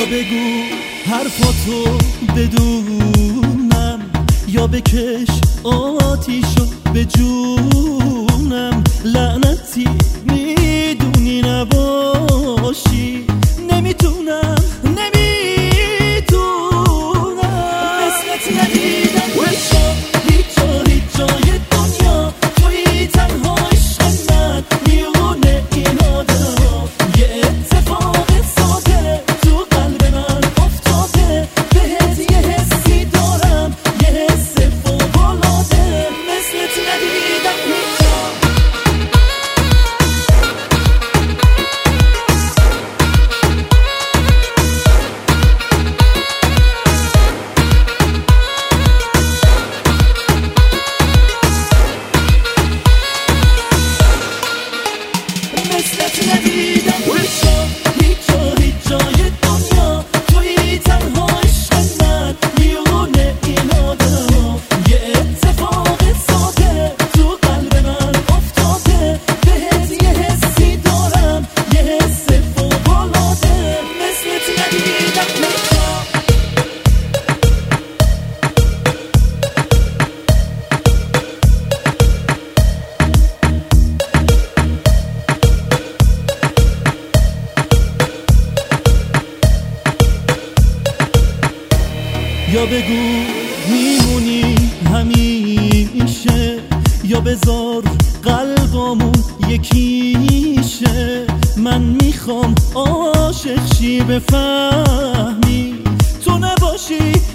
یا بگو حرفاتو بدونم، یا بکش آتیشو به جونم. لعنتی میدونی نباشی، نمیتونم مثلت ندیدم هیچ جای دنیا. توی تنها عشق من میونه این آدم. یه اتفاق ساده تو قلب من افتاده، بهت یه حسی دارم، یه حس فوق‌العاده. مثلت ندیدم هیچ جا. مثلت ندیدم هیچ جای دنیا. توی تنها عشق من میونه این آدم. یه اتفاق ساده تو قلب من افتاده، بهت یه حسی دارم، یه حس فوق‌العاده. مثلت ندیدم هیچ جا. یا بگو میمونی همیشه، یا بذار قلبامون یکیشه. من میخوام عاشق شی بفهمی، تو نباشی